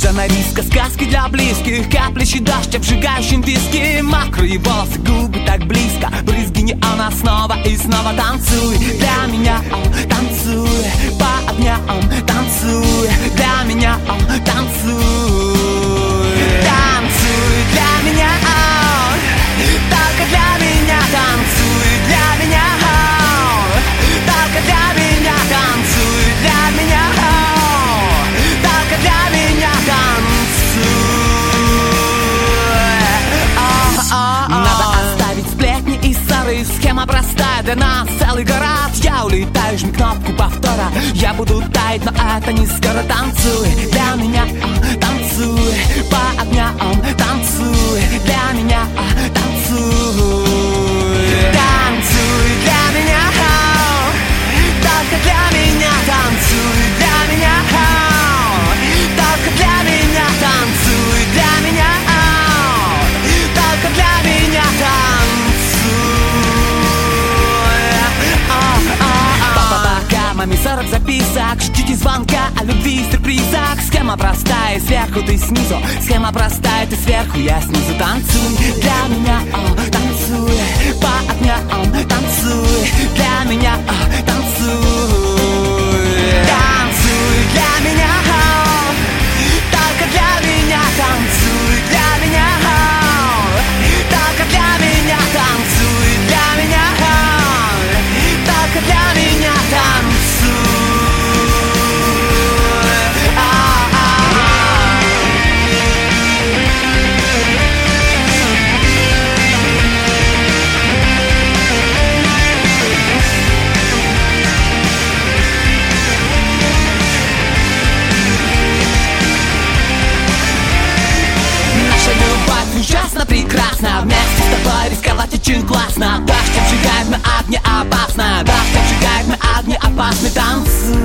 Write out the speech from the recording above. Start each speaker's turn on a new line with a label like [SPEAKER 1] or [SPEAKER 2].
[SPEAKER 1] Занавеска, сказки для близких, каплящий дождь, обжигающим виски. Мокрые волосы, губы так близко, брызги неона снова и снова. Танцуй для меня, танцуй по огням, танцуй для меня, танцуй. Танцуй для меня, только для меня. Танцуй для меня, только для меня. Танцуй для меня, только для меня. Танцуй. Надо оставить сплетни и ссоры. Схема простая, для нас целый город. Я улетаю, жми кнопку повтора. Я буду таять, но это не скоро. Танцуй для меня, танцуй по огням, танцуй для меня, танцуй. Танцуй для меня, только для меня. Танцуй для меня, только для меня. Танцуй для меня, только для меня. Маме 40 записок, ждите звонка о любви и сюрпризах. Схема простая, сверху ты снизу. Схема простая, ты сверху, я снизу. Танцуй для меня, танцуй по огням, танцуй для меня, танцуй. Танцуй для меня, только для меня. Танцуй для меня, только для меня. Танцуй для меня, только для меня. Танцуй. Ужасно прекрасно, вместе с тобой рисковать очень классно. Дождь обжигает, мы огни опасно. Дождь обжигает, мы огни опасны. Танцуй.